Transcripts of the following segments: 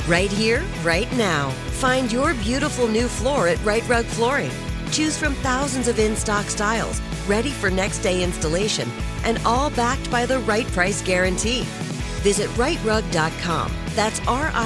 Right here, right now. Find your beautiful new floor at Right Rug Flooring. Choose from thousands of in-stock styles, ready for next day installation, and all backed by the right price guarantee. Visit rightrug.com. That's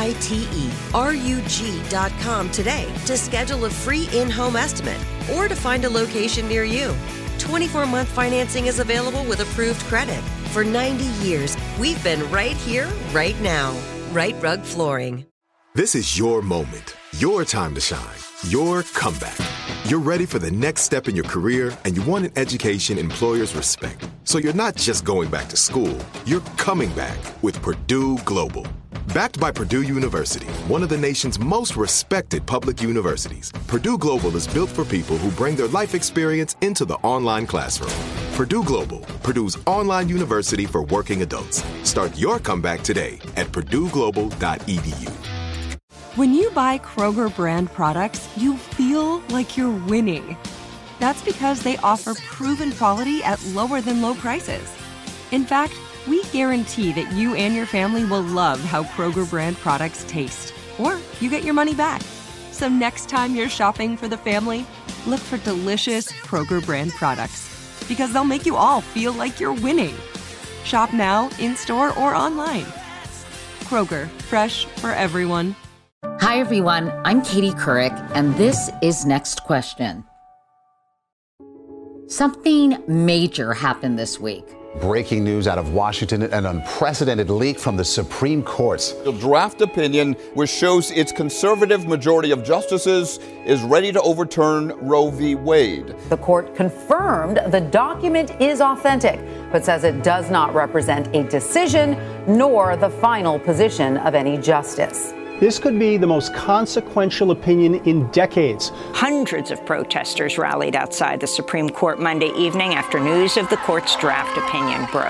RITERUG.com today to schedule a free in-home estimate or to find a location near you. 24-month financing is available with approved credit. For 90 years, we've been right here, right now. Right Rug Flooring. This is your moment, your time to shine, your comeback. You're ready for the next step in your career, and you want an education employers respect. So you're not just going back to school, you're coming back with Purdue Global. Backed by Purdue University, one of the nation's most respected public universities, Purdue Global is built for people who bring their life experience into the online classroom. Purdue Global, Purdue's online university for working adults. Start your comeback today at purdueglobal.edu. When you buy Kroger brand products, you feel like you're winning. That's because they offer proven quality at lower than low prices. In fact, we guarantee that you and your family will love how Kroger brand products taste, or you get your money back. So next time you're shopping for the family, look for delicious Kroger brand products, because they'll make you all feel like you're winning. Shop now, in-store, or online. Kroger, fresh for everyone. Hi, everyone. I'm Katie Couric, and this is Next Question. Something major happened this week. Breaking news out of Washington, an unprecedented leak from the Supreme Court. The draft opinion, which shows its conservative majority of justices is ready to overturn Roe v. Wade. The court confirmed the document is authentic, but says it does not represent a decision nor the final position of any justice. This could be the most consequential opinion in decades. Hundreds of protesters rallied outside the Supreme Court Monday evening after news of the court's draft opinion broke.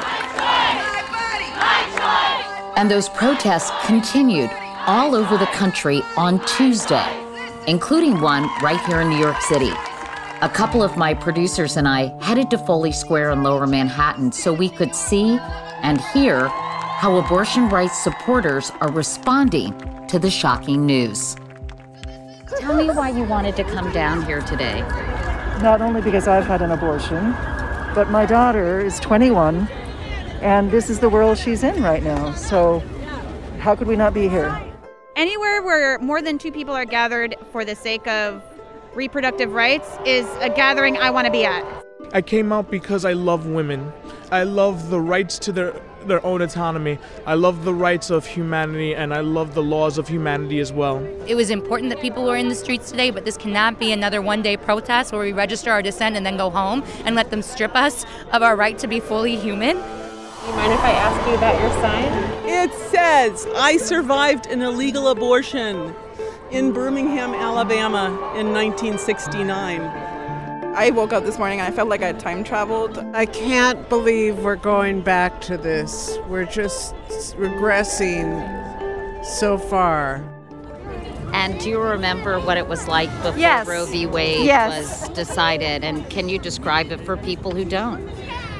And those protests continued all over the country on Tuesday, including one right here in New York City. A couple of my producers and I headed to Foley Square in Lower Manhattan so we could see and hear how abortion rights supporters are responding to the shocking news. Tell me why you wanted to come down here today. Not only because I've had an abortion, but my daughter is 21, and this is the world she's in right now. So how could we not be here? Anywhere where more than two people are gathered for the sake of reproductive rights is a gathering I want to be at. I came out because I love women. I love the rights to their own autonomy. I love the rights of humanity, and I love the laws of humanity as well. It was important that people were in the streets today, but this cannot be another one-day protest where we register our dissent and then go home and let them strip us of our right to be fully human. Do you mind if I ask you about your sign? It says, I survived an illegal abortion in Birmingham, Alabama in 1969. I woke up this morning and I felt like I had time traveled. I can't believe we're going back to this. We're just regressing so far. And do you remember what it was like before Roe v. Wade was decided? And can you describe it for people who don't?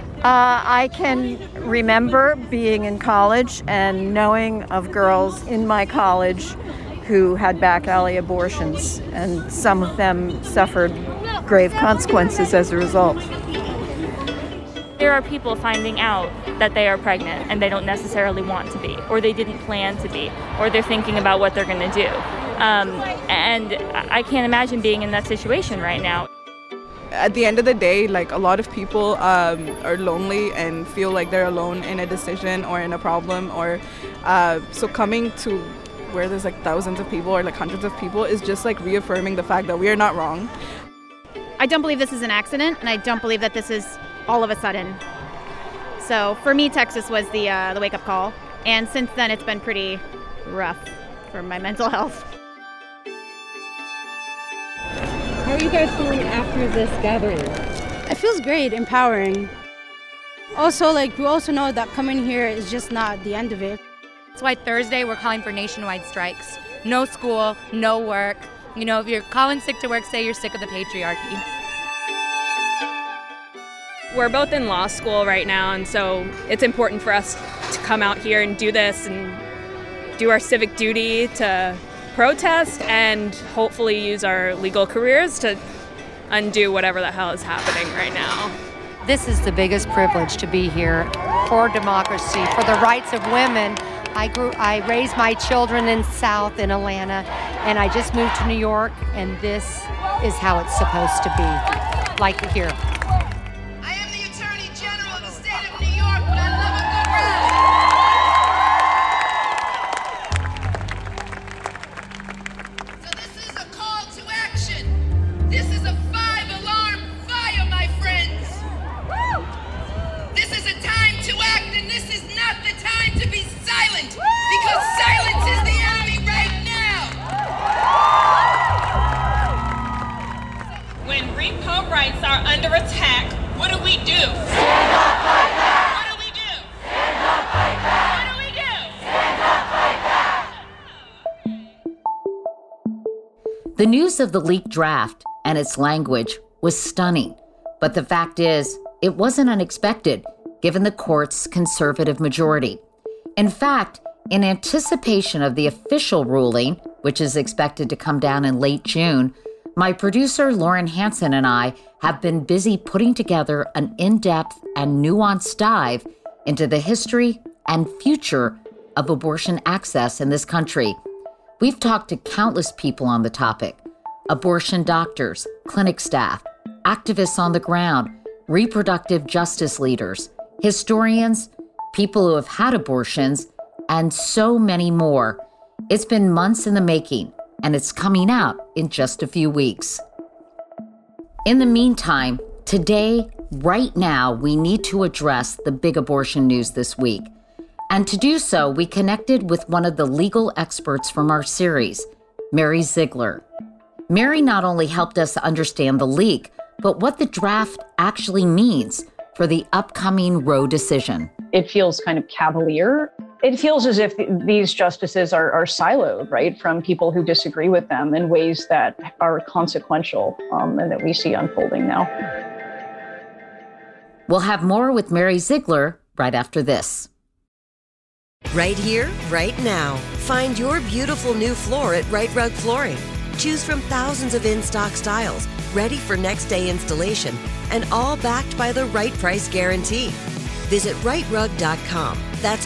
I can remember being in college and knowing of girls in my college who had back alley abortions, and some of them suffered grave consequences as a result. There are people finding out that they are pregnant and they don't necessarily want to be, or they didn't plan to be, or they're thinking about what they're going to do. And I can't imagine being in that situation right now. At the end of the day, like, a lot of people are lonely and feel like they're alone in a decision or in a problem, or so coming to where there's like thousands of people or like hundreds of people is just like reaffirming the fact that we are not wrong. I don't believe this is an accident, and I don't believe that this is all of a sudden. So for me, Texas was the wake-up call, and since then it's been pretty rough for my mental health. How are you guys feeling after this gathering? It feels great, empowering. Also, we also know that coming here is just not the end of it. That's why Thursday we're calling for nationwide strikes. No school, no work. You know, if you're calling sick to work, say you're sick of the patriarchy. We're both in law school right now, and so it's important for us to come out here and do this and do our civic duty to protest and hopefully use our legal careers to undo whatever the hell is happening right now. This is the biggest privilege to be here for democracy, for the rights of women. I raised my children in South in Atlanta, and I just moved to New York, and this is how it's supposed to be, like here. I am the Attorney General of the state of New York, but I love a good rally. So this is a call to action. This is a 5-alarm fire, my friends. This is a time to act, and this is not the time to be silent, because silence is the enemy right now. When repo rights are under attack, what do we do? Stand up, fight back. What do we do? Stand up, fight back. What do we do? Stand up, fight back. The news of the leaked draft and its language was stunning, but the fact is, it wasn't unexpected, given the court's conservative majority. In fact, in anticipation of the official ruling, which is expected to come down in late June, my producer Lauren Hansen and I have been busy putting together an in-depth and nuanced dive into the history and future of abortion access in this country. We've talked to countless people on the topic: abortion doctors, clinic staff, activists on the ground, reproductive justice leaders, historians, people who have had abortions, and so many more. It's been months in the making, and it's coming out in just a few weeks. In the meantime, today, right now, we need to address the big abortion news this week. And to do so, we connected with one of the legal experts from our series, Mary Ziegler. Mary not only helped us understand the leak, but what the draft actually means for the upcoming Roe decision. It feels kind of cavalier. It feels as if these justices are siloed, right, from people who disagree with them in ways that are consequential and that we see unfolding now. We'll have more with Mary Ziegler right after this. Right here, right now. Find your beautiful new floor at Right Rug Flooring. Choose from thousands of in-stock styles, ready for next day installation, and all backed by the right price guarantee. Visit rightrug.com. That's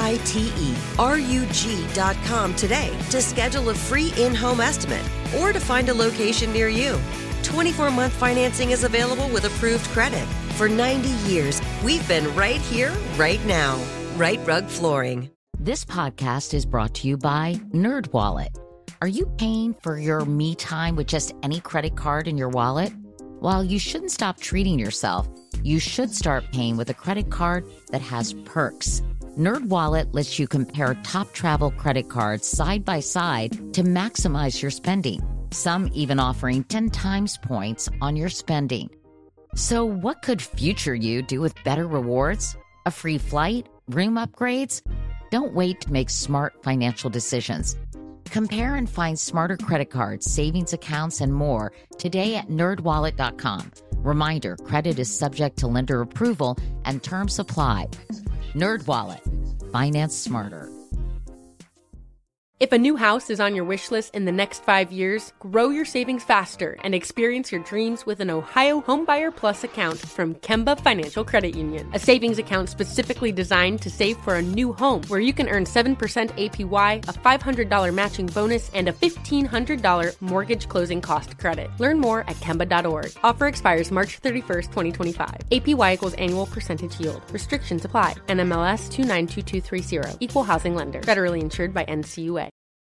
RITERUG.com today to schedule a free in-home estimate or to find a location near you. 24-month financing is available with approved credit. For 90 years, we've been right here, right now. Right Rug Flooring. This podcast is brought to you by NerdWallet. Are you paying for your me time with just any credit card in your wallet? While you shouldn't stop treating yourself, you should start paying with a credit card that has perks. NerdWallet lets you compare top travel credit cards side by side to maximize your spending, some even offering 10 times points on your spending. So what could future you do with better rewards? A free flight? Room upgrades? Don't wait to make smart financial decisions. Compare and find smarter credit cards, savings accounts, and more today at nerdwallet.com. Reminder, credit is subject to lender approval and terms apply. NerdWallet. Finance smarter. If a new house is on your wish list in the next 5 years, grow your savings faster and experience your dreams with an Ohio Homebuyer Plus account from Kemba Financial Credit Union. A savings account specifically designed to save for a new home, where you can earn 7% APY, a $500 matching bonus, and a $1,500 mortgage closing cost credit. Learn more at Kemba.org. Offer expires March 31st, 2025. APY equals annual percentage yield. Restrictions apply. NMLS 292230. Equal housing lender. Federally insured by NCUA.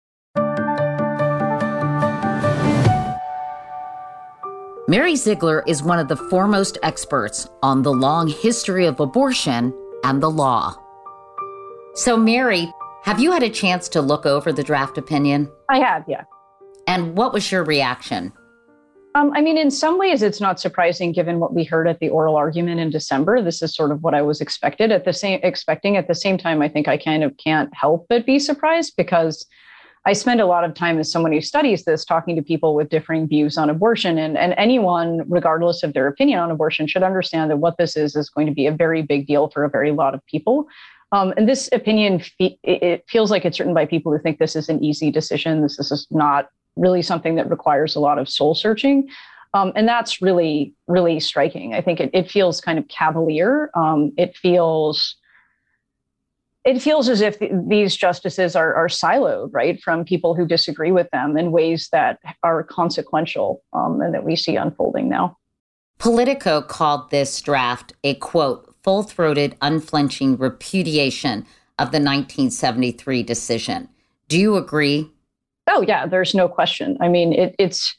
Mary Ziegler is one of the foremost experts on the long history of abortion and the law. So, Mary, have you had a chance to look over the draft opinion? I have, yeah. And what was your reaction? I mean, in some ways, it's not surprising given what we heard at the oral argument in December. This is sort of what I was expecting. At the same time, I think I kind of can't help but be surprised, because I spend a lot of time as someone who studies this talking to people with differing views on abortion, and anyone, regardless of their opinion on abortion, should understand that what this is going to be a very big deal for a very lot of people. And this opinion, it feels like it's written by people who think this is an easy decision. This is not really something that requires a lot of soul searching. And that's really, really striking. I think it feels kind of cavalier. It feels as if these justices are siloed, right, from people who disagree with them in ways that are consequential and that we see unfolding now. Politico called this draft a, quote, full-throated, unflinching repudiation of the 1973 decision. Do you agree? Oh, yeah, there's no question. I mean, it's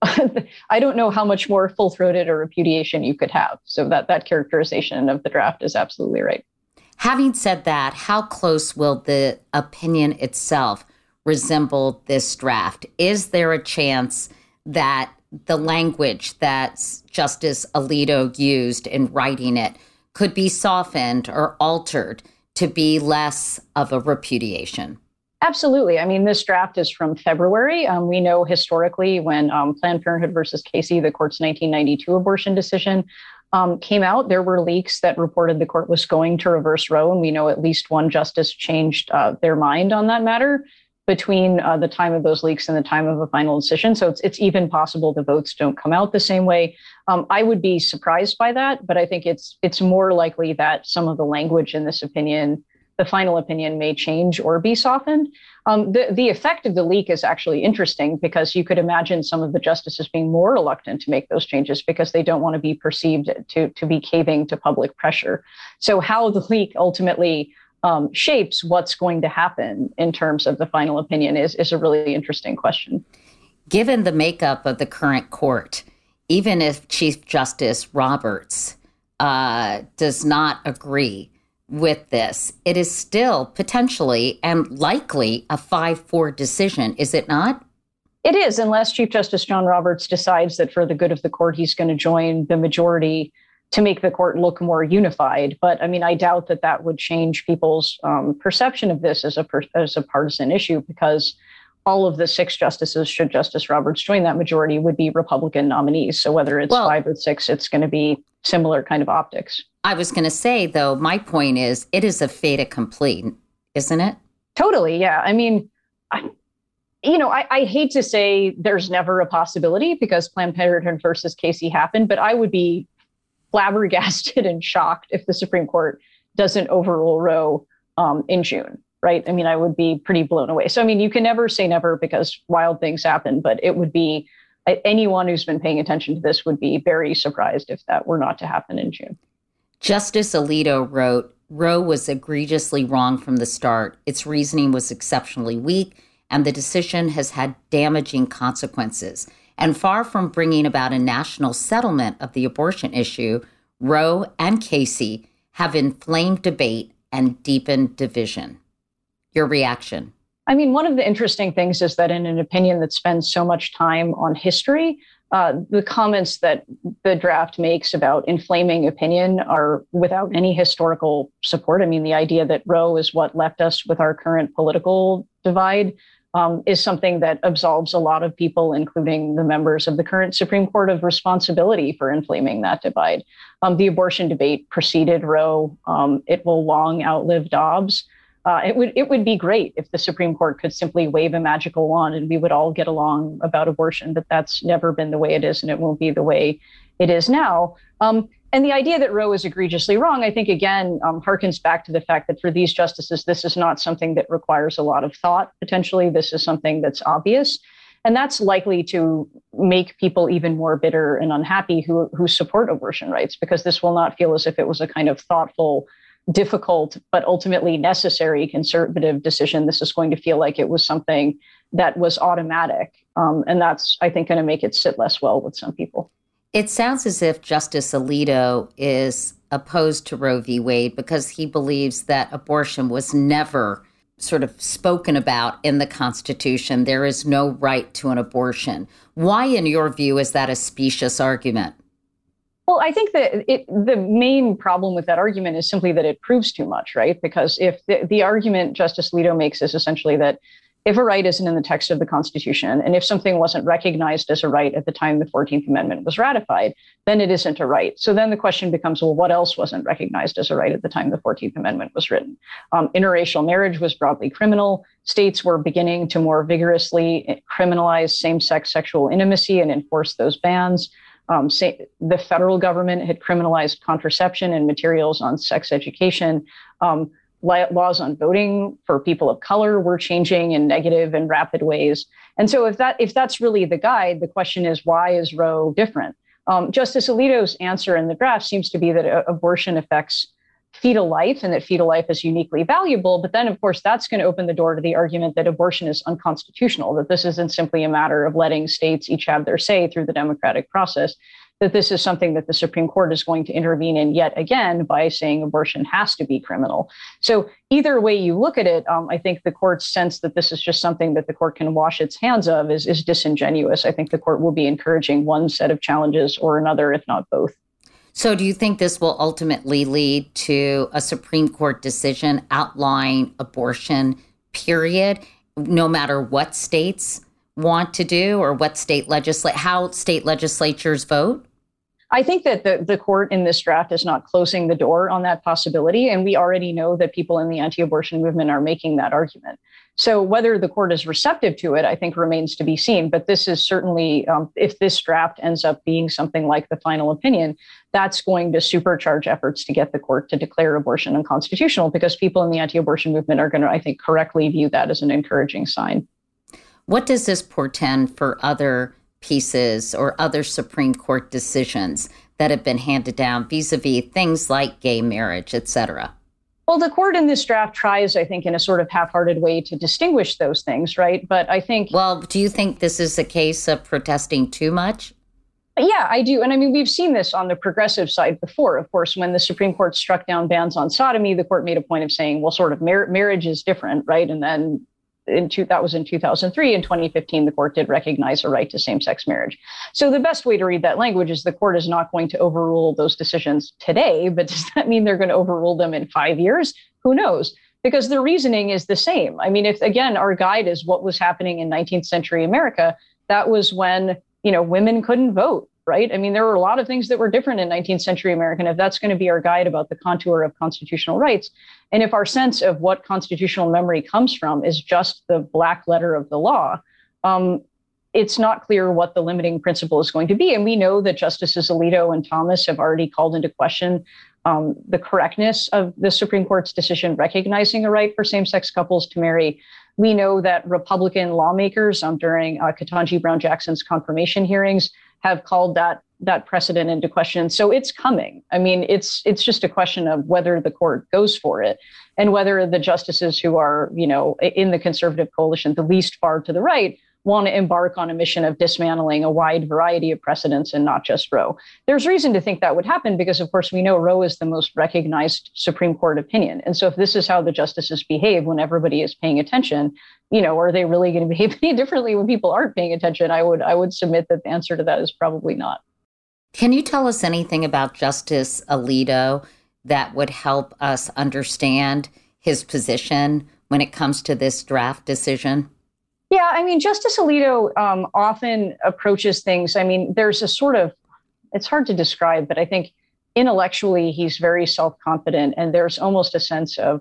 I don't know how much more full-throated a repudiation you could have. So that characterization of the draft is absolutely right. Having said that, how close will the opinion itself resemble this draft? Is there a chance that the language that Justice Alito used in writing it could be softened or altered to be less of a repudiation? Absolutely. I mean, this draft is from February. We know historically when Planned Parenthood versus Casey, the court's 1992 abortion decision, came out, there were leaks that reported the court was going to reverse Roe. And we know at least one justice changed their mind on that matter between the time of those leaks and the time of a final decision. So it's even possible the votes don't come out the same way. I would be surprised by that, but I think it's more likely that some of the language in this opinion, the final opinion, may change or be softened. The effect of the leak is actually interesting because you could imagine some of the justices being more reluctant to make those changes because they don't want to be perceived to be caving to public pressure. So how the leak ultimately shapes what's going to happen in terms of the final opinion is a really interesting question. Given the makeup of the current court, even if Chief Justice Roberts does not agree with this, it is still potentially and likely a 5-4 decision, is it not? It is, unless Chief Justice John Roberts decides that for the good of the court, he's going to join the majority to make the court look more unified. But I mean, I doubt that would change people's perception of this as a partisan issue, because all of the 6 justices, should Justice Roberts join that majority, would be Republican nominees. So whether it's 5 or 6, it's going to be similar kind of optics. I was going to say, though, my point is it is a fait accompli, isn't it? Totally, yeah. I mean, I hate to say there's never a possibility because Planned Parenthood versus Casey happened, but I would be flabbergasted and shocked if the Supreme Court doesn't overrule Roe in June, right? I mean, I would be pretty blown away. So, I mean, you can never say never because wild things happen, but it would be, anyone who's been paying attention to this would be very surprised if that were not to happen in June. Justice Alito wrote, Roe was egregiously wrong from the start. Its reasoning was exceptionally weak, and the decision has had damaging consequences. And far from bringing about a national settlement of the abortion issue, Roe and Casey have inflamed debate and deepened division. Your reaction? I mean, one of the interesting things is that in an opinion that spends so much time on history, the comments that the draft makes about inflaming opinion are without any historical support. I mean, the idea that Roe is what left us with our current political divide is something that absolves a lot of people, including the members of the current Supreme Court, of responsibility for inflaming that divide. The abortion debate preceded Roe. It will long outlive Dobbs. It would be great if the Supreme Court could simply wave a magical wand and we would all get along about abortion, but that's never been the way it is, and it won't be the way it is now. And the idea that Roe is egregiously wrong, I think, again, harkens back to the fact that for these justices, this is not something that requires a lot of thought. Potentially, this is something that's obvious. And that's likely to make people even more bitter and unhappy who support abortion rights, because this will not feel as if it was a kind of thoughtful, difficult, but ultimately necessary conservative decision. This is going to feel like it was something that was automatic. And that's, I think, going to make it sit less well with some people. It sounds as if Justice Alito is opposed to Roe v. Wade because he believes that abortion was never sort of spoken about in the Constitution. There is no right to an abortion. Why, in your view, is that a specious argument? Well, I think that the main problem with that argument is simply that it proves too much, right? Because if the argument Justice Alito makes is essentially that if a right isn't in the text of the Constitution, and if something wasn't recognized as a right at the time the 14th Amendment was ratified, then it isn't a right. So then the question becomes, well, what else wasn't recognized as a right at the time the 14th Amendment was written? Interracial marriage was broadly criminal. States were beginning to more vigorously criminalize same-sex sexual intimacy and enforce those bans. The federal government had criminalized contraception and materials on sex education. Laws on voting for people of color were changing in negative and rapid ways. And so if that's really the guide, the question is, why is Roe different? Justice Alito's answer in the draft seems to be that abortion affects fetal life and that fetal life is uniquely valuable. But then, of course, that's going to open the door to the argument that abortion is unconstitutional, that this isn't simply a matter of letting states each have their say through the democratic process, that this is something that the Supreme Court is going to intervene in yet again by saying abortion has to be criminal. So either way you look at it, I think the court's sense that this is just something that the court can wash its hands of is disingenuous. I think the court will be encouraging one set of challenges or another, if not both. So do you think this will ultimately lead to a Supreme Court decision outlining abortion, period, no matter what states want to do or what how state legislatures vote? I think that the court in this draft is not closing the door on that possibility. And we already know that people in the anti-abortion movement are making that argument. So whether the court is receptive to it, I think remains to be seen. But this is certainly, if this draft ends up being something like the final opinion, that's going to supercharge efforts to get the court to declare abortion unconstitutional, because people in the anti-abortion movement are going to, I think, correctly view that as an encouraging sign. What does this portend for other pieces or other Supreme Court decisions that have been handed down vis-a-vis things like gay marriage, et cetera? Well, the court in this draft tries, I think, in a sort of half-hearted way to distinguish those things, right? But I think... Well, do you think this is a case of protesting too much? Yeah, I do. And I mean, we've seen this on the progressive side before. Of course, when the Supreme Court struck down bans on sodomy, the court made a point of saying, well, sort of marriage is different, right? And then that was in 2003. In 2015, the court did recognize a right to same-sex marriage. So the best way to read that language is the court is not going to overrule those decisions today, but does that mean they're going to overrule them in 5 years? Who knows? Because the reasoning is the same. I mean, if, again, our guide is what was happening in 19th century America, that was when, women couldn't vote, right? I mean, there were a lot of things that were different in 19th century America. And if that's going to be our guide about the contour of constitutional rights, and if our sense of what constitutional memory comes from is just the black letter of the law, it's not clear what the limiting principle is going to be. And we know that Justices Alito and Thomas have already called into question the correctness of the Supreme Court's decision recognizing a right for same-sex couples to marry. We know that Republican lawmakers during Ketanji Brown Jackson's confirmation hearings have called that precedent into question. So it's coming. I mean, it's just a question of whether the court goes for it and whether the justices who are, in the conservative coalition, the least far to the right, want to embark on a mission of dismantling a wide variety of precedents and not just Roe. There's reason to think that would happen because, of course, we know Roe is the most recognized Supreme Court opinion. And so if this is how the justices behave when everybody is paying attention, are they really going to behave any differently when people aren't paying attention? I would submit that the answer to that is probably not. Can you tell us anything about Justice Alito that would help us understand his position when it comes to this draft decision? Yeah, I mean, Justice Alito often approaches things. I mean, there's a sort of, it's hard to describe, but I think intellectually he's very self-confident, and there's almost a sense of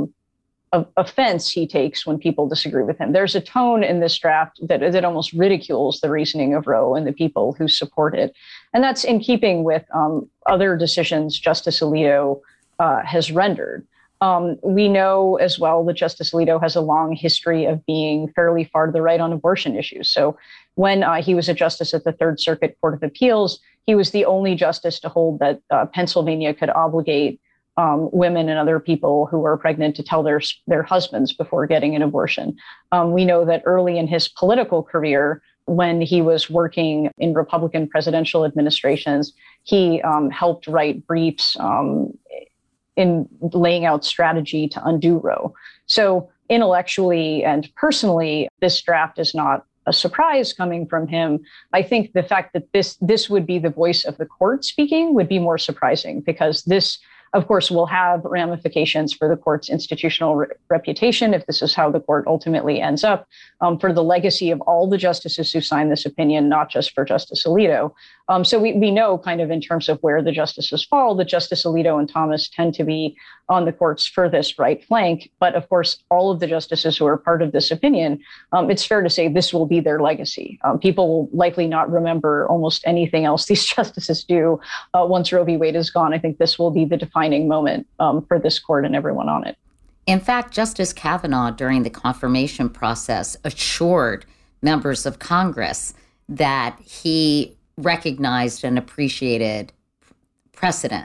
offense he takes when people disagree with him. There's a tone in this draft that almost ridicules the reasoning of Roe and the people who support it. And that's in keeping with other decisions Justice Alito has rendered. We know as well that Justice Alito has a long history of being fairly far to the right on abortion issues. So when he was a justice at the Third Circuit Court of Appeals, he was the only justice to hold that Pennsylvania could obligate women and other people who are pregnant to tell their husbands before getting an abortion. We know that early in his political career, when he was working in Republican presidential administrations, he helped write briefs in laying out strategy to undo Roe. So intellectually and personally, this draft is not a surprise coming from him. I think the fact that this would be the voice of the court speaking would be more surprising, because this of course, will have ramifications for the court's institutional reputation if this is how the court ultimately ends up, for the legacy of all the justices who signed this opinion, not just for Justice Alito. So we know kind of in terms of where the justices fall, that Justice Alito and Thomas tend to be on the court's furthest right flank. But of course, all of the justices who are part of this opinion, it's fair to say this will be their legacy. People will likely not remember almost anything else these justices do once Roe v. Wade is gone. I think this will be the defining moment for this court and everyone on it. In fact, Justice Kavanaugh, during the confirmation process, assured members of Congress that he recognized and appreciated precedent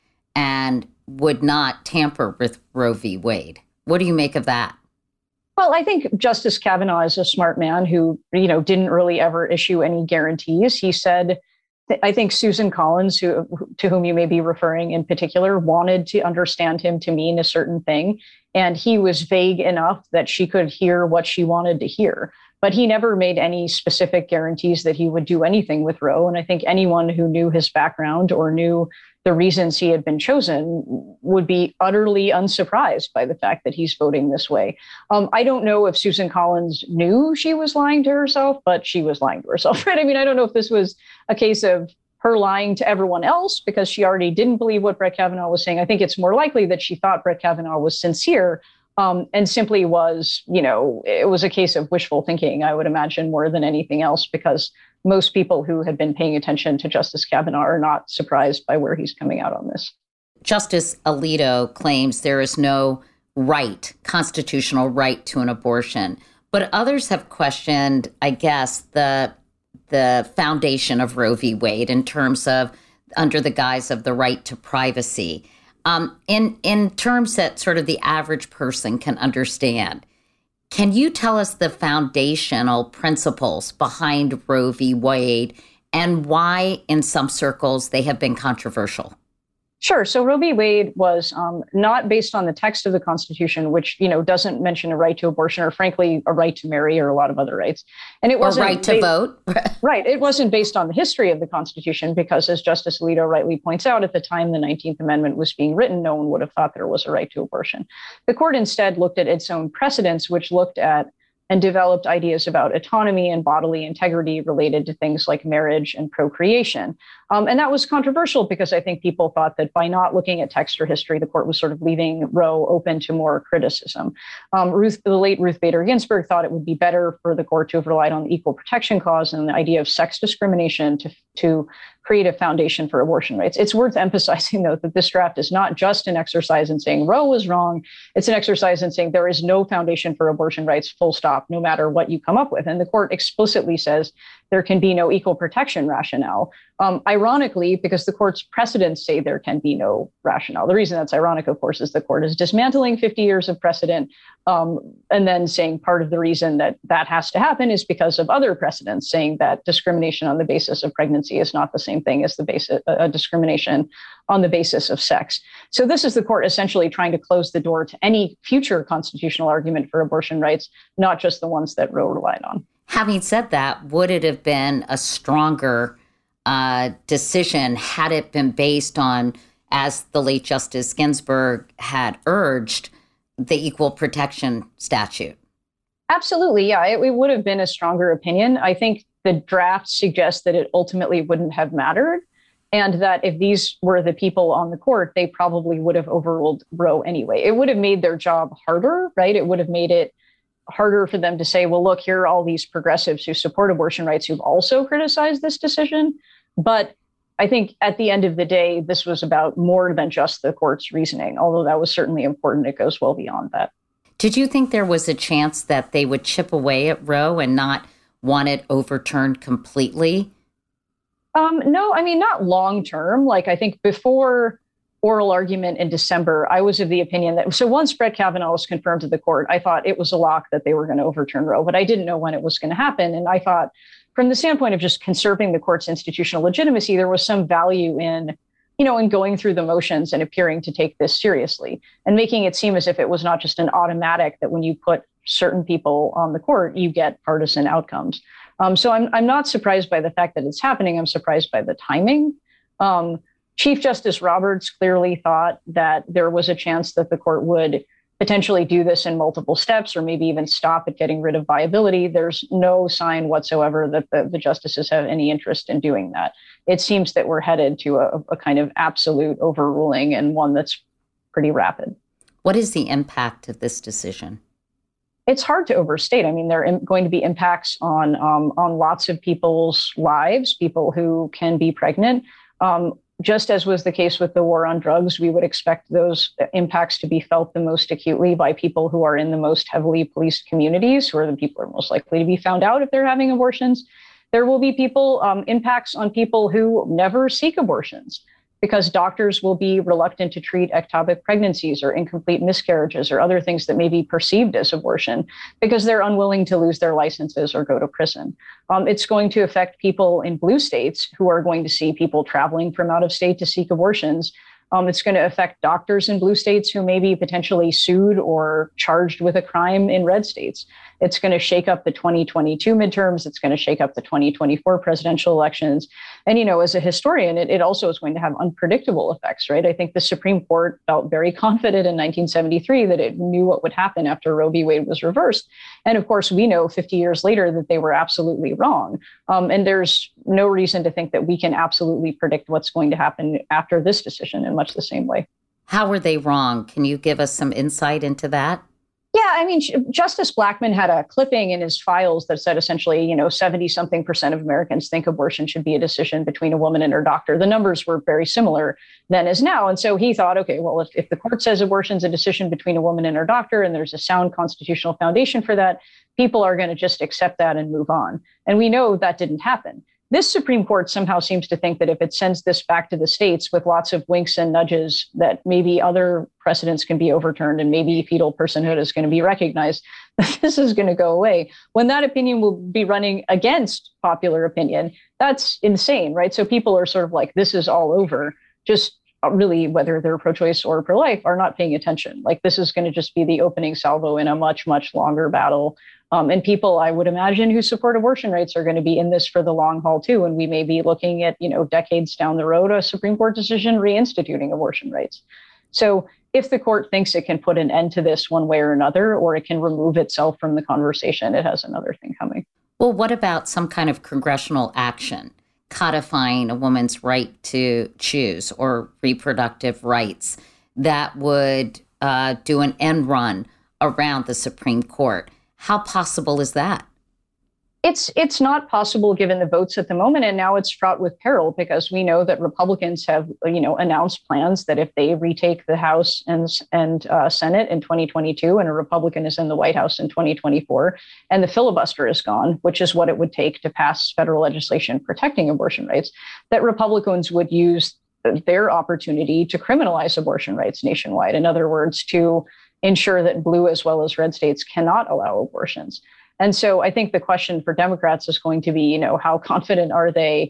and would not tamper with Roe v. Wade. What do you make of that? Well, I think Justice Kavanaugh is a smart man who, didn't really ever issue any guarantees. He said, I think Susan Collins, to whom you may be referring in particular, wanted to understand him to mean a certain thing. And he was vague enough that she could hear what she wanted to hear. But he never made any specific guarantees that he would do anything with Roe. And I think anyone who knew his background or knew the reasons he had been chosen would be utterly unsurprised by the fact that he's voting this way. I don't know if Susan Collins knew she was lying to herself, but she was lying to herself, right? I mean, I don't know if this was a case of her lying to everyone else because she already didn't believe what Brett Kavanaugh was saying. I think it's more likely that she thought Brett Kavanaugh was sincere and simply was, it was a case of wishful thinking, I would imagine, more than anything else, because most people who had been paying attention to Justice Kavanaugh are not surprised by where he's coming out on this. Justice Alito claims there is no constitutional right to an abortion, but others have questioned, I guess, the foundation of Roe v. Wade in terms of under the guise of the right to privacy. In terms that sort of the average person can understand. Can you tell us the foundational principles behind Roe v. Wade and why in some circles they have been controversial? Sure. So Roe v. Wade was not based on the text of the Constitution, which, doesn't mention a right to abortion or, frankly, a right to marry or a lot of other rights. And it wasn't a right to vote. Right. It wasn't based on the history of the Constitution because, as Justice Alito rightly points out, at the time the 19th Amendment was being written, no one would have thought there was a right to abortion. The court instead looked at its own precedents, which looked at and developed ideas about autonomy and bodily integrity related to things like marriage and procreation. And that was controversial because I think people thought that by not looking at text or history, the court was sort of leaving Roe open to more criticism. The late Ruth Bader Ginsburg thought it would be better for the court to have relied on the Equal Protection Clause and the idea of sex discrimination to create a foundation for abortion rights. It's worth emphasizing, though, that this draft is not just an exercise in saying Roe was wrong. It's an exercise in saying there is no foundation for abortion rights, full stop, no matter what you come up with. And the court explicitly says there can be no equal protection rationale. Ironically, because the court's precedents say there can be no rationale. The reason that's ironic, of course, is the court is dismantling 50 years of precedent and then saying part of the reason that that has to happen is because of other precedents, saying that discrimination on the basis of pregnancy is not the same thing as the discrimination on the basis of sex. So this is the court essentially trying to close the door to any future constitutional argument for abortion rights, not just the ones that Roe relied on. Having said that, would it have been a stronger decision had it been based on, as the late Justice Ginsburg had urged, the equal protection statute? Absolutely, yeah. It would have been a stronger opinion. I think the draft suggests that it ultimately wouldn't have mattered, and that if these were the people on the court, they probably would have overruled Roe anyway. It would have made their job harder, right? It would have made it harder for them to say, well, look, here are all these progressives who support abortion rights who've also criticized this decision. But I think at the end of the day, this was about more than just the court's reasoning, although that was certainly important. It goes well beyond that. Did you think there was a chance that they would chip away at Roe and not want it overturned completely? No, I mean, not long term. Like, I think before oral argument in December, I was of the opinion that, so once Brett Kavanaugh was confirmed to the court, I thought it was a lock that they were going to overturn Roe, but I didn't know when it was going to happen. And I thought, from the standpoint of just conserving the court's institutional legitimacy, there was some value in, in going through the motions and appearing to take this seriously and making it seem as if it was not just an automatic that when you put certain people on the court, you get partisan outcomes. So I'm not surprised by the fact that it's happening. I'm surprised by the timing. Chief Justice Roberts clearly thought that there was a chance that the court would potentially do this in multiple steps or maybe even stop at getting rid of viability. There's no sign whatsoever that the justices have any interest in doing that. It seems that we're headed to a kind of absolute overruling, and one that's pretty rapid. What is the impact of this decision? It's hard to overstate. I mean, there are going to be impacts on lots of people's lives, people who can be pregnant. Just as was the case with the war on drugs, we would expect those impacts to be felt the most acutely by people who are in the most heavily policed communities, who are the people who are most likely to be found out if they're having abortions. There will be impacts on people who never seek abortions, because doctors will be reluctant to treat ectopic pregnancies or incomplete miscarriages or other things that may be perceived as abortion because they're unwilling to lose their licenses or go to prison. It's going to affect people in blue states who are going to see people traveling from out of state to seek abortions. It's going to affect doctors in blue states who may be potentially sued or charged with a crime in red states. It's going to shake up the 2022 midterms. It's going to shake up the 2024 presidential elections. And, as a historian, it also is going to have unpredictable effects, right? I think the Supreme Court felt very confident in 1973 that it knew what would happen after Roe v. Wade was reversed. And of course, we know 50 years later that they were absolutely wrong. And there's no reason to think that we can absolutely predict what's going to happen after this decision in much the same way. How were they wrong? Can you give us some insight into that? Yeah, I mean, Justice Blackmun had a clipping in his files that said essentially, 70-something% of Americans think abortion should be a decision between a woman and her doctor. The numbers were very similar then as now. And so he thought, okay, well, if the court says abortion is a decision between a woman and her doctor, and there's a sound constitutional foundation for that, people are going to just accept that and move on. And we know that didn't happen. This Supreme Court somehow seems to think that if it sends this back to the states with lots of winks and nudges, that maybe other precedents can be overturned and maybe fetal personhood is going to be recognized, that this is going to go away. When that opinion will be running against popular opinion, that's insane, right? So people are sort of like, this is all over. Just really, whether they're pro-choice or pro-life, are not paying attention. Like, this is going to just be the opening salvo in a much, much longer battle. And people, I would imagine, who support abortion rights are going to be in this for the long haul, too. And we may be looking at, decades down the road, a Supreme Court decision reinstituting abortion rights. So if the court thinks it can put an end to this one way or another, or it can remove itself from the conversation, it has another thing coming. Well, what about some kind of congressional action codifying a woman's right to choose or reproductive rights that would do an end run around the Supreme Court? How possible is that? It's not possible given the votes at the moment, and now it's fraught with peril because we know that Republicans have, announced plans that if they retake the House and Senate in 2022, and a Republican is in the White House in 2024, and the filibuster is gone, which is what it would take to pass federal legislation protecting abortion rights, that Republicans would use their opportunity to criminalize abortion rights nationwide. In other words, to ensure that blue as well as red states cannot allow abortions. And so I think the question for Democrats is going to be, how confident are they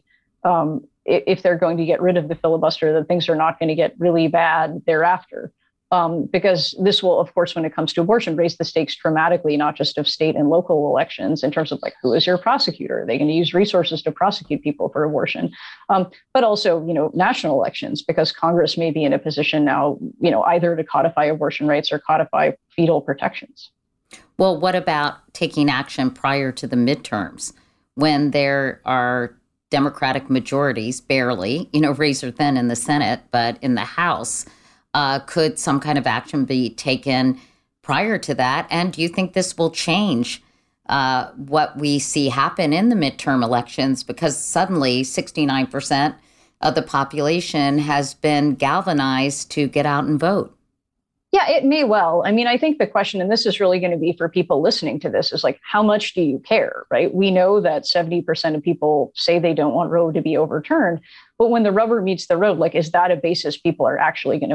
if they're going to get rid of the filibuster, that things are not going to get really bad thereafter? Because this will, of course, when it comes to abortion, raise the stakes dramatically, not just of state and local elections in terms of like, who is your prosecutor? Are they going to use resources to prosecute people for abortion? But also, national elections, because Congress may be in a position now, either to codify abortion rights or codify fetal protections. Well, what about taking action prior to the midterms when there are Democratic majorities, barely, razor thin in the Senate, but in the House? Could some kind of action be taken prior to that? And do you think this will change what we see happen in the midterm elections? Because suddenly 69% of the population has been galvanized to get out and vote. Yeah, it may well. I mean, I think the question, and this is really going to be for people listening to this, is like, how much do you care, right? We know that 70% of people say they don't want Roe to be overturned. But when the rubber meets the road, like, is that a basis people are actually going to vote?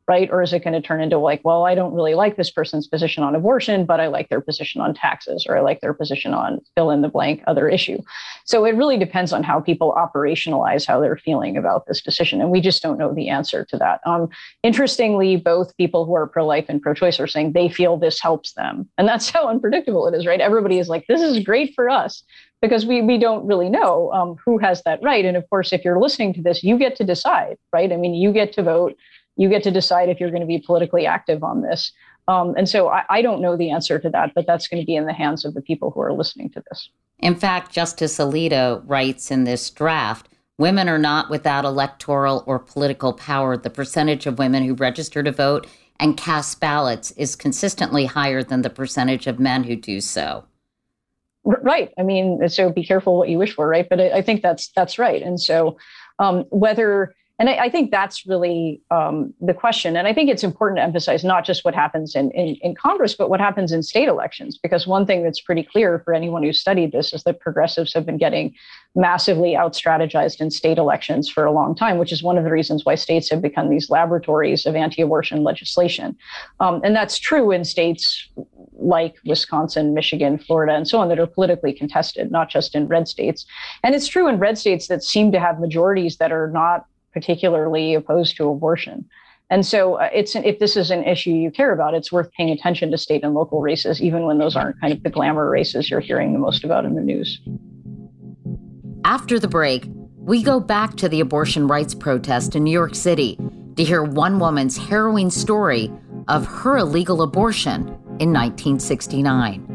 right? Or is it going to turn into like, well, I don't really like this person's position on abortion, but I like their position on taxes, or I like their position on fill in the blank other issue. So it really depends on how people operationalize how they're feeling about this decision. And we just don't know the answer to that. Interestingly, both people who are pro-life and pro-choice are saying they feel this helps them. And that's how unpredictable it is, right? Everybody is like, this is great for us, because we don't really know who has that right. And of course, if you're listening to this, you get to decide, right? I mean, you get to vote. You get to decide if you're going to be politically active on this. And so I don't know the answer to that, but that's going to be in the hands of the people who are listening to this. In fact, Justice Alito writes in this draft, women are not without electoral or political power. The percentage of women who register to vote and cast ballots is consistently higher than the percentage of men who do so. Right. I mean, so be careful what you wish for, right? But I think that's right. And so And I think that's really the question. And I think it's important to emphasize not just what happens in Congress, but what happens in state elections. Because one thing that's pretty clear for anyone who's studied this is that progressives have been getting massively out-strategized in state elections for a long time, which is one of the reasons why states have become these laboratories of anti-abortion legislation. And that's true in states like Wisconsin, Michigan, Florida, and so on that are politically contested, not just in red states. And it's true in red states that seem to have majorities that are not particularly opposed to abortion. And so if this is an issue you care about, it's worth paying attention to state and local races, even when those aren't kind of the glamour races you're hearing the most about in the news. After the break, we go back to the abortion rights protest in New York City to hear one woman's harrowing story of her illegal abortion in 1969.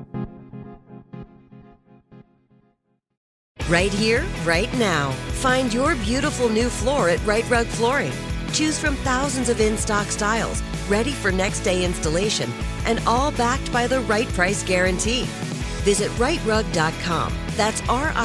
Right here, right now. Find your beautiful new floor at Right Rug Flooring. Choose from thousands of in-stock styles, ready for next day installation, and all backed by the right price guarantee. Visit rightrug.com. That's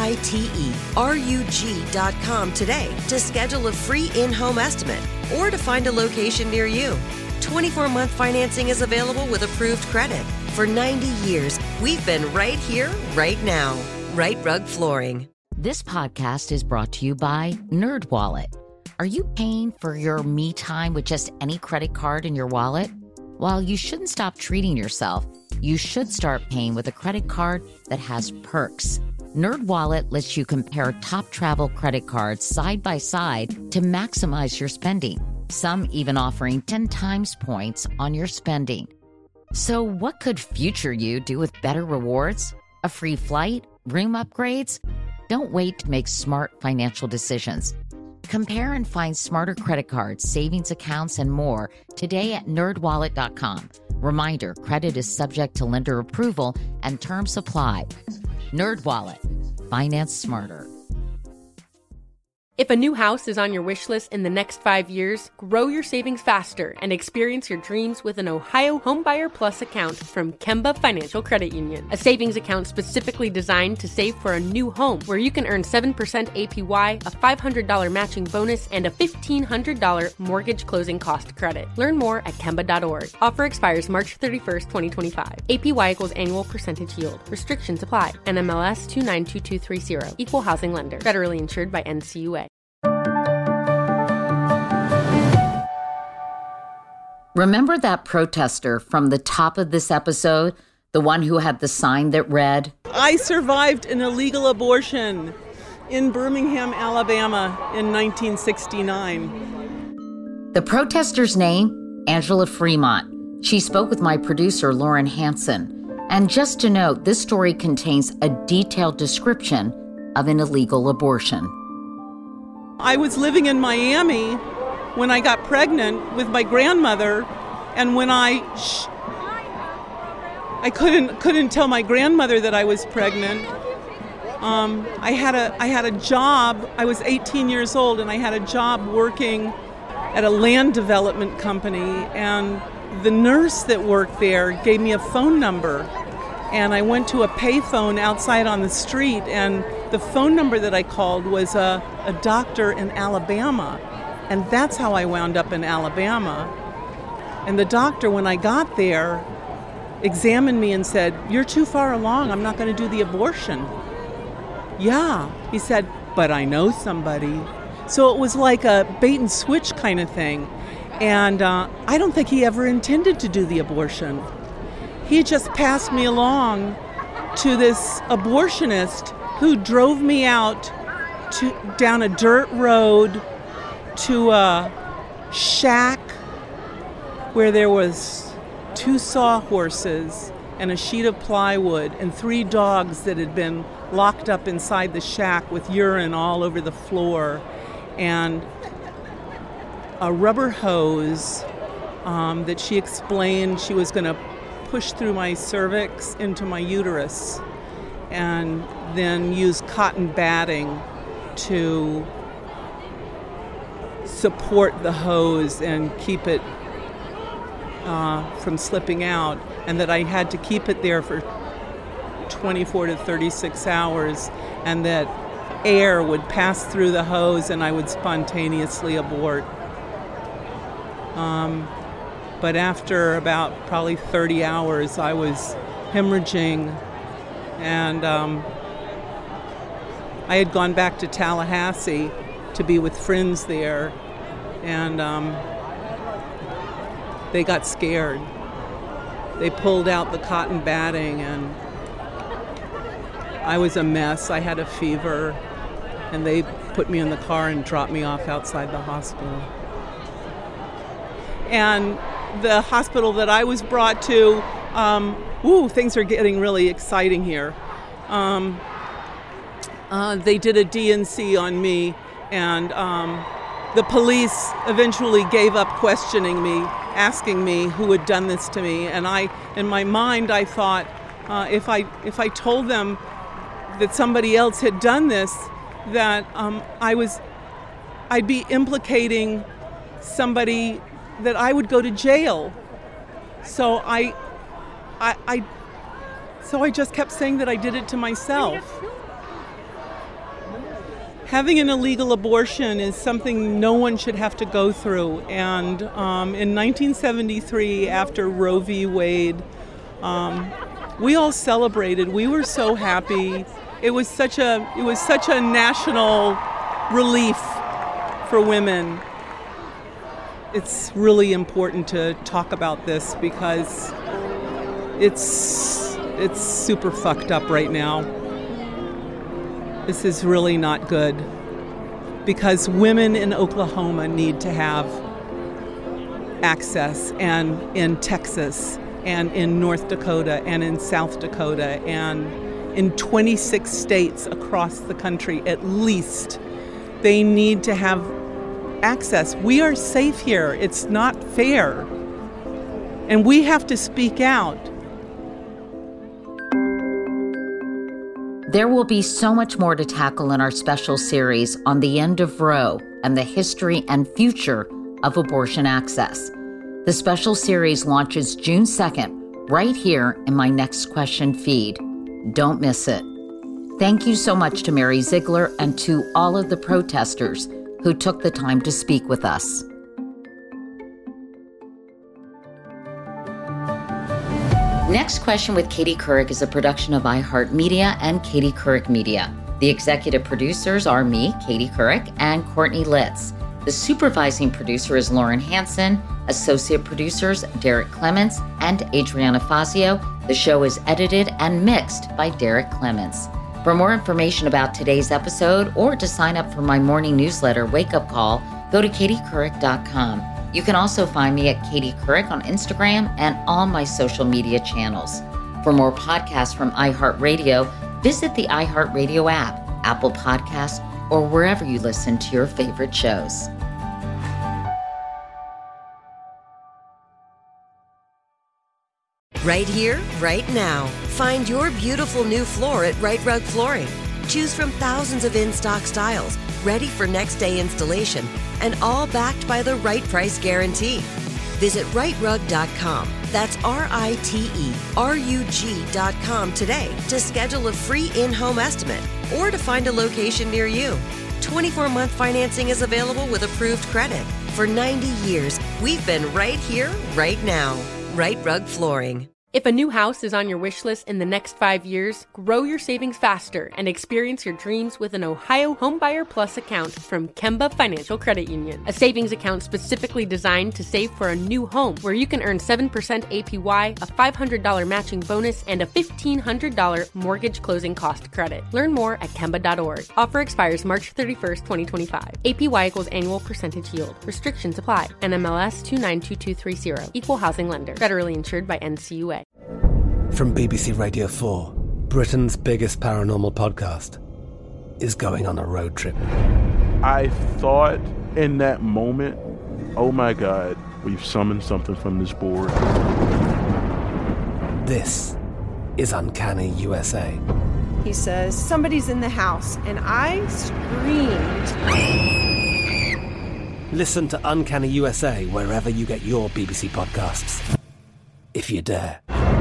RITERUG.com today to schedule a free in-home estimate or to find a location near you. 24-month financing is available with approved credit. For 90 years, we've been right here, right now. Right Rug Flooring. This podcast is brought to you by NerdWallet. Are you paying for your me time with just any credit card in your wallet? While you shouldn't stop treating yourself, you should start paying with a credit card that has perks. NerdWallet lets you compare top travel credit cards side by side to maximize your spending. Some even offering 10 times points on your spending. So what could future you do with better rewards? A free flight? Room upgrades? Don't wait to make smart financial decisions. Compare and find smarter credit cards, savings accounts, and more today at nerdwallet.com. Reminder, credit is subject to lender approval and terms apply. NerdWallet. Finance smarter. If a new house is on your wish list in the next 5 years, grow your savings faster and experience your dreams with an Ohio Homebuyer Plus account from Kemba Financial Credit Union. A savings account specifically designed to save for a new home, where you can earn 7% APY, a $500 matching bonus, and a $1,500 mortgage closing cost credit. Learn more at Kemba.org. Offer expires March 31st, 2025. APY equals annual percentage yield. Restrictions apply. NMLS 292230. Equal housing lender. Federally insured by NCUA. Remember that protester from the top of this episode? The one who had the sign that read, I survived an illegal abortion in Birmingham, Alabama in 1969. The protester's name? Angela Fremont. She spoke with my producer, Lauren Hansen. And just to note, this story contains a detailed description of an illegal abortion. I was living in Miami when I got pregnant with my grandmother, and when I couldn't tell my grandmother that I was pregnant. I had a job. I was 18 years old, and I had a job working at a land development company, and the nurse that worked there gave me a phone number, and I went to a payphone outside on the street, and the phone number that I called was a doctor in Alabama. And that's how I wound up in Alabama. And the doctor, when I got there, examined me and said, "You're too far along. I'm not going to do the abortion." Yeah, he said, "But I know somebody." So it was like a bait and switch kind of thing. And I don't think he ever intended to do the abortion. He just passed me along to this abortionist who drove me out down a dirt road to a shack where there was 2 sawhorses and a sheet of plywood and 3 dogs that had been locked up inside the shack with urine all over the floor, and a rubber hose that she explained she was going to push through my cervix into my uterus and then use cotton batting to support the hose and keep it from slipping out, and that I had to keep it there for 24 to 36 hours, and that air would pass through the hose and I would spontaneously abort. But after about probably 30 hours, I was hemorrhaging, and I had gone back to Tallahassee to be with friends there, and they got scared. They pulled out the cotton batting, and I was a mess. I had a fever, and they put me in the car and dropped me off outside the hospital. And the hospital that I was brought to, things are getting really exciting here. They did a D&C on me, and the police eventually gave up questioning me, asking me who had done this to me. And in my mind, I thought, if I told them that somebody else had done this, that I'd be implicating somebody, that I would go to jail. So I just kept saying that I did it to myself. Having an illegal abortion is something no one should have to go through. And in 1973, after Roe v. Wade, we all celebrated. We were so happy. It was such a national relief for women. It's really important to talk about this because it's super fucked up right now. This is really not good, because women in Oklahoma need to have access, and in Texas, and in North Dakota, and in South Dakota, and in 26 states across the country at least. They need to have access. We are safe here. It's not fair. And we have to speak out. There will be so much more to tackle in our special series on the end of Roe and the history and future of abortion access. The special series launches June 2nd, right here in my Next Question feed. Don't miss it. Thank you so much to Mary Ziegler and to all of the protesters who took the time to speak with us. Next Question with Katie Couric is a production of iHeartMedia and Katie Couric Media. The executive producers are me, Katie Couric, and Courtney Litz. The supervising producer is Lauren Hansen, associate producers Derek Clements and Adriana Fazio. The show is edited and mixed by Derek Clements. For more information about today's episode or to sign up for my morning newsletter, Wake Up Call, go to katiecouric.com. You can also find me at Katie Couric on Instagram and all my social media channels. For more podcasts from iHeartRadio, visit the iHeartRadio app, Apple Podcasts, or wherever you listen to your favorite shows. Right here, right now. Find your beautiful new floor at Right Rug Flooring. Choose from thousands of in-stock styles, ready for next day installation, and all backed by the right price guarantee. Visit rightrug.com. That's RITERUG.com today to schedule a free in-home estimate or to find a location near you. 24-month financing is available with approved credit. For 90 years, we've been right here, right now. Right Rug Flooring. If a new house is on your wish list in the next 5 years, grow your savings faster and experience your dreams with an Ohio Homebuyer Plus account from Kemba Financial Credit Union. A savings account specifically designed to save for a new home, where you can earn 7% APY, a $500 matching bonus, and a $1,500 mortgage closing cost credit. Learn more at Kemba.org. Offer expires March 31st, 2025. APY equals annual percentage yield. Restrictions apply. NMLS 292230. Equal housing lender. Federally insured by NCUA. From BBC Radio 4, Britain's biggest paranormal podcast is going on a road trip. I thought in that moment, oh my God, we've summoned something from this board. This is Uncanny USA. He says, somebody's in the house, and I screamed. Listen to Uncanny USA wherever you get your BBC podcasts, if you dare.